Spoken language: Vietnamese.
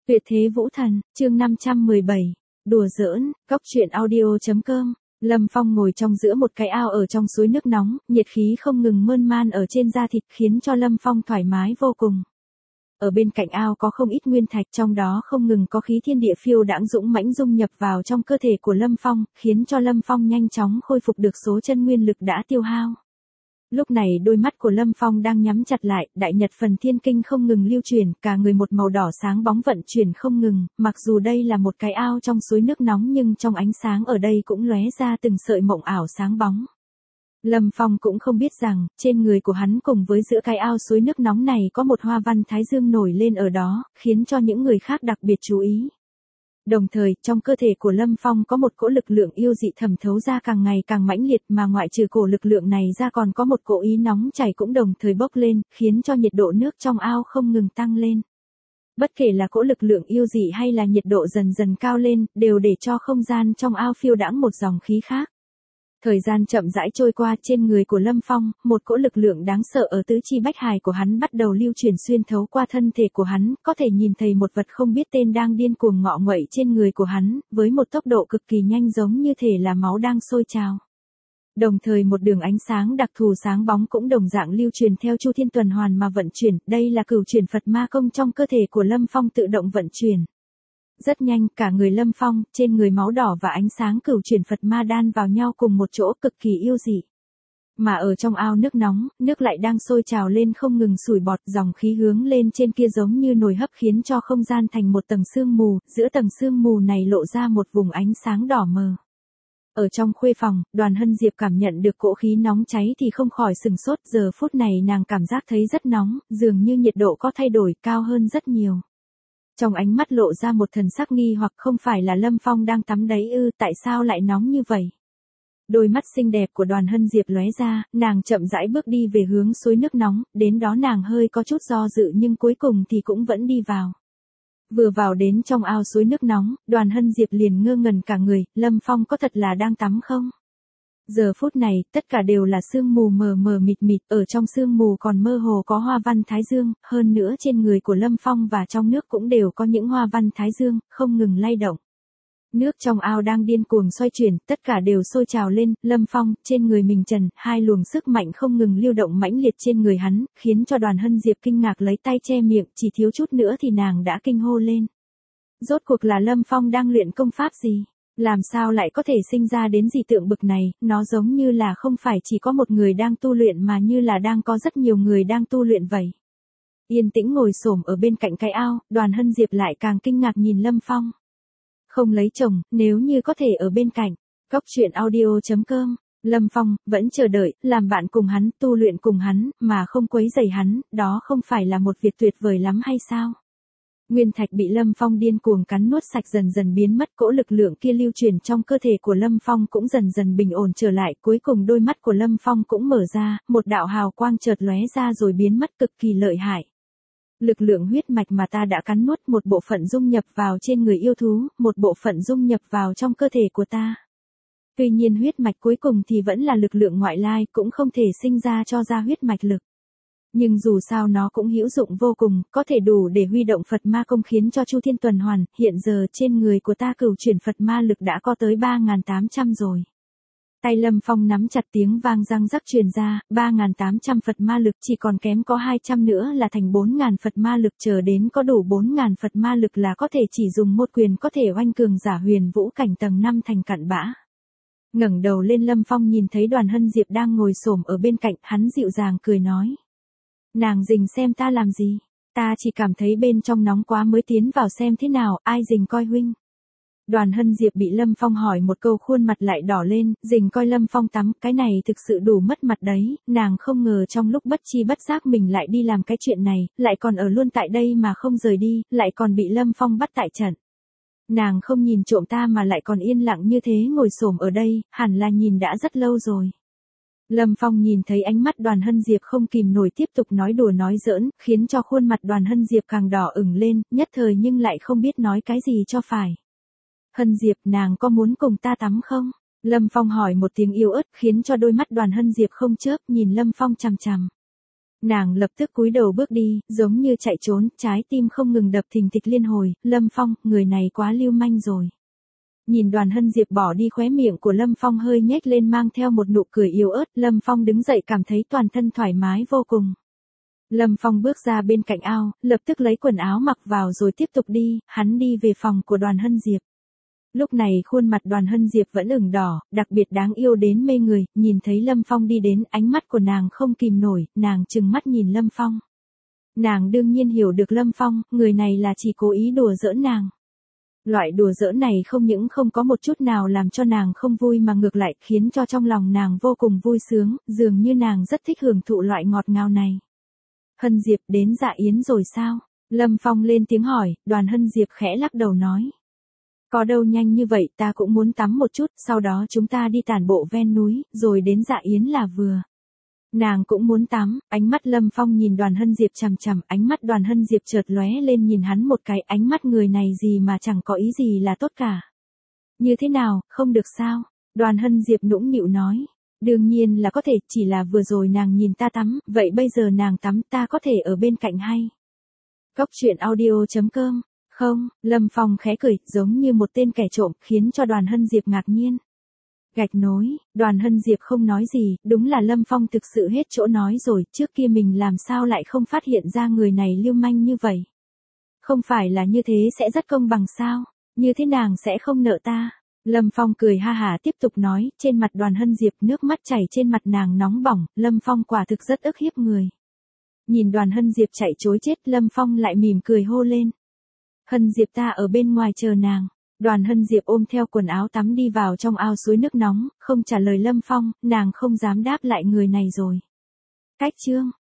Tuyệt thế vũ thần, chương 517. Đùa giỡn, góc truyện audio.com. Lâm Phong ngồi trong giữa một cái ao ở trong suối nước nóng, nhiệt khí không ngừng mơn man ở trên da thịt khiến cho Lâm Phong thoải mái vô cùng. Ở bên cạnh ao có không ít nguyên thạch, trong đó không ngừng có khí thiên địa phiêu đãng dũng mãnh dung nhập vào trong cơ thể của Lâm Phong, khiến cho Lâm Phong nhanh chóng khôi phục được số chân nguyên lực đã tiêu hao. Lúc này đôi mắt của Lâm Phong đang nhắm chặt lại, đại nhật phần thiên kinh không ngừng lưu chuyển, cả người một màu đỏ sáng bóng vận chuyển không ngừng, mặc dù đây là một cái ao trong suối nước nóng nhưng trong ánh sáng ở đây cũng lóe ra từng sợi mộng ảo sáng bóng. Lâm Phong cũng không biết rằng, trên người của hắn cùng với giữa cái ao suối nước nóng này có một hoa văn thái dương nổi lên ở đó, khiến cho những người khác đặc biệt chú ý. Đồng thời, trong cơ thể của Lâm Phong có một cỗ lực lượng yêu dị thẩm thấu ra càng ngày càng mãnh liệt, mà ngoại trừ cổ lực lượng này ra còn có một cỗ ý nóng chảy cũng đồng thời bốc lên, khiến cho nhiệt độ nước trong ao không ngừng tăng lên. Bất kể là cỗ lực lượng yêu dị hay là nhiệt độ dần dần cao lên, đều để cho không gian trong ao phiêu đãng một dòng khí khác. Thời gian chậm rãi trôi qua, trên người của Lâm Phong, một cỗ lực lượng đáng sợ ở tứ chi bách hài của hắn bắt đầu lưu chuyển xuyên thấu qua thân thể của hắn, có thể nhìn thấy một vật không biết tên đang điên cuồng ngọ nguậy trên người của hắn, với một tốc độ cực kỳ nhanh giống như thể là máu đang sôi trào. Đồng thời một đường ánh sáng đặc thù sáng bóng cũng đồng dạng lưu truyền theo chu thiên tuần hoàn mà vận chuyển, đây là cửu chuyển Phật ma công trong cơ thể của Lâm Phong tự động vận chuyển. Rất nhanh, cả người Lâm Phong, trên người máu đỏ và ánh sáng cửu chuyển Phật ma đan vào nhau cùng một chỗ cực kỳ yêu dị. Mà ở trong ao nước nóng, nước lại đang sôi trào lên không ngừng sủi bọt, dòng khí hướng lên trên kia giống như nồi hấp khiến cho không gian thành một tầng sương mù, giữa tầng sương mù này lộ ra một vùng ánh sáng đỏ mờ. Ở trong khuê phòng, Đoàn Hân Diệp cảm nhận được cỗ khí nóng cháy thì không khỏi sừng sốt, giờ phút này nàng cảm giác thấy rất nóng, dường như nhiệt độ có thay đổi cao hơn rất nhiều. Trong ánh mắt lộ ra một thần sắc nghi hoặc, không phải là Lâm Phong đang tắm đấy ư, tại sao lại nóng như vậy? Đôi mắt xinh đẹp của Đoàn Hân Diệp lóe ra, nàng chậm rãi bước đi về hướng suối nước nóng, đến đó nàng hơi có chút do dự nhưng cuối cùng thì cũng vẫn đi vào. Vừa vào đến trong ao suối nước nóng, Đoàn Hân Diệp liền ngơ ngẩn cả người, Lâm Phong có thật là đang tắm không? Giờ phút này, tất cả đều là sương mù mờ mờ mịt mịt, ở trong sương mù còn mơ hồ có hoa văn thái dương, hơn nữa trên người của Lâm Phong và trong nước cũng đều có những hoa văn thái dương, không ngừng lay động. Nước trong ao đang điên cuồng xoay chuyển, tất cả đều sôi trào lên, Lâm Phong, trên người mình trần, hai luồng sức mạnh không ngừng lưu động mãnh liệt trên người hắn, khiến cho Đoàn Hân Diệp kinh ngạc lấy tay che miệng, chỉ thiếu chút nữa thì nàng đã kinh hô lên. Rốt cuộc là Lâm Phong đang luyện công pháp gì? Làm sao lại có thể sinh ra đến dị tượng bực này, nó giống như là không phải chỉ có một người đang tu luyện mà như là đang có rất nhiều người đang tu luyện vậy. Yên tĩnh ngồi xổm ở bên cạnh cái ao, Đoàn Hân Diệp lại càng kinh ngạc nhìn Lâm Phong. Không lấy chồng, nếu như có thể ở bên cạnh. Góc truyện audio.com. Lâm Phong, vẫn chờ đợi, làm bạn cùng hắn, tu luyện cùng hắn, mà không quấy rầy hắn, đó không phải là một việc tuyệt vời lắm hay sao? Nguyên thạch bị Lâm Phong điên cuồng cắn nuốt sạch dần dần biến mất, cỗ lực lượng kia lưu truyền trong cơ thể của Lâm Phong cũng dần dần bình ổn trở lại, cuối cùng đôi mắt của Lâm Phong cũng mở ra, một đạo hào quang chợt lóe ra rồi biến mất cực kỳ lợi hại. Lực lượng huyết mạch mà ta đã cắn nuốt, một bộ phận dung nhập vào trên người yêu thú, một bộ phận dung nhập vào trong cơ thể của ta. Tuy nhiên huyết mạch cuối cùng thì vẫn là lực lượng ngoại lai, cũng không thể sinh ra cho ra huyết mạch lực. Nhưng dù sao nó cũng hữu dụng vô cùng, có thể đủ để huy động Phật ma công khiến cho chu thiên tuần hoàn, hiện giờ trên người của ta cửu chuyển Phật ma lực đã có tới 3.800 rồi. Tay Lâm Phong nắm chặt, tiếng vang răng rắc truyền ra, 3.800 Phật ma lực, chỉ còn kém có 200 nữa là thành 4.000 Phật ma lực, chờ đến có đủ 4.000 Phật ma lực là có thể chỉ dùng một quyền có thể oanh cường giả huyền vũ cảnh tầng 5 thành cặn bã. Ngẩng đầu lên, Lâm Phong nhìn thấy Đoàn Hân Diệp đang ngồi xổm ở bên cạnh, hắn dịu dàng cười nói. Nàng rình xem ta làm gì? Ta chỉ cảm thấy bên trong nóng quá mới tiến vào xem thế nào, ai rình coi huynh? Đoàn Hân Diệp bị Lâm Phong hỏi một câu khuôn mặt lại đỏ lên, rình coi Lâm Phong tắm, cái này thực sự đủ mất mặt đấy, nàng không ngờ trong lúc bất chi bất giác mình lại đi làm cái chuyện này, lại còn ở luôn tại đây mà không rời đi, lại còn bị Lâm Phong bắt tại trận. Nàng không nhìn trộm ta mà lại còn yên lặng như thế ngồi xổm ở đây, hẳn là nhìn đã rất lâu rồi. Lâm Phong nhìn thấy ánh mắt Đoàn Hân Diệp không kìm nổi tiếp tục nói đùa nói giỡn, khiến cho khuôn mặt Đoàn Hân Diệp càng đỏ ửng lên, nhất thời nhưng lại không biết nói cái gì cho phải. Hân Diệp, nàng có muốn cùng ta tắm không? Lâm Phong hỏi một tiếng yếu ớt, khiến cho đôi mắt Đoàn Hân Diệp không chớp, nhìn Lâm Phong chằm chằm. Nàng lập tức cúi đầu bước đi, giống như chạy trốn, trái tim không ngừng đập thình thịch liên hồi, Lâm Phong, người này quá lưu manh rồi. Nhìn Đoàn Hân Diệp bỏ đi, khóe miệng của Lâm Phong hơi nhếch lên mang theo một nụ cười yếu ớt, Lâm Phong đứng dậy cảm thấy toàn thân thoải mái vô cùng. Lâm Phong bước ra bên cạnh ao, lập tức lấy quần áo mặc vào rồi tiếp tục đi, hắn đi về phòng của Đoàn Hân Diệp. Lúc này khuôn mặt Đoàn Hân Diệp vẫn ửng đỏ, đặc biệt đáng yêu đến mê người, nhìn thấy Lâm Phong đi đến, ánh mắt của nàng không kìm nổi, nàng trừng mắt nhìn Lâm Phong. Nàng đương nhiên hiểu được Lâm Phong, người này là chỉ cố ý đùa giỡn nàng. Loại đùa giỡn này không những không có một chút nào làm cho nàng không vui mà ngược lại khiến cho trong lòng nàng vô cùng vui sướng, dường như nàng rất thích hưởng thụ loại ngọt ngào này. Hân Diệp đến dạ yến rồi sao? Lâm Phong lên tiếng hỏi, Đoàn Hân Diệp khẽ lắc đầu nói. Có đâu nhanh như vậy, ta cũng muốn tắm một chút, sau đó chúng ta đi tản bộ ven núi, rồi đến dạ yến là vừa. Nàng cũng muốn tắm, ánh mắt Lâm Phong nhìn Đoàn Hân Diệp chằm chằm, ánh mắt Đoàn Hân Diệp chợt lóe lên nhìn hắn một cái, ánh mắt người này gì mà chẳng có ý gì là tốt cả. Như thế nào, không được sao? Đoàn Hân Diệp nũng nịu nói. Đương nhiên là có thể, chỉ là vừa rồi nàng nhìn ta tắm, vậy bây giờ nàng tắm ta có thể ở bên cạnh hay? Cốc truyện audio.com. Không, Lâm Phong khẽ cười, giống như một tên kẻ trộm, khiến cho Đoàn Hân Diệp ngạc nhiên. Gạch nối, Đoàn Hân Diệp không nói gì, đúng là Lâm Phong thực sự hết chỗ nói rồi, trước kia mình làm sao lại không phát hiện ra người này lưu manh như vậy. Không phải là như thế sẽ rất công bằng sao, như thế nàng sẽ không nợ ta. Lâm Phong cười ha hả tiếp tục nói, trên mặt Đoàn Hân Diệp nước mắt chảy trên mặt nàng nóng bỏng, Lâm Phong quả thực rất ức hiếp người. Nhìn Đoàn Hân Diệp chạy trối chết, Lâm Phong lại mỉm cười hô lên. Hân Diệp ta ở bên ngoài chờ nàng. Đoàn Hân Diệp ôm theo quần áo tắm đi vào trong ao suối nước nóng, không trả lời Lâm Phong, nàng không dám đáp lại người này rồi. Cách chương